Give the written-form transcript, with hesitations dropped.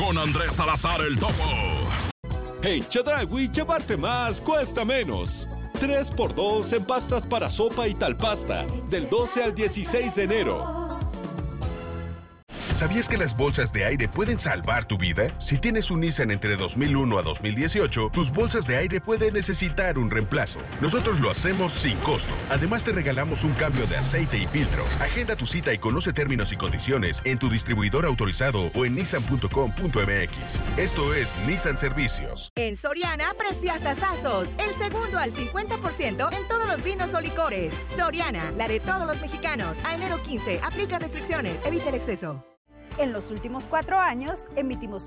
con Andrés Salazar el Topo. En Chedraui, llevarte más cuesta menos. 3x2 en pastas para sopa y talpasta, del 12 al 16 de enero. ¿Sabías que las bolsas de aire pueden salvar tu vida? Si tienes un Nissan entre 2001 a 2018, tus bolsas de aire pueden necesitar un reemplazo. Nosotros lo hacemos sin costo. Además, te regalamos un cambio de aceite y filtro. Agenda tu cita y conoce términos y condiciones en tu distribuidor autorizado o en nissan.com.mx. Esto es Nissan Servicios. En Soriana, preciosazos. El segundo al 50% en todos los vinos o licores. Soriana, la de todos los mexicanos. A enero 15, aplica restricciones, evita el exceso. En los últimos 4 años, emitimos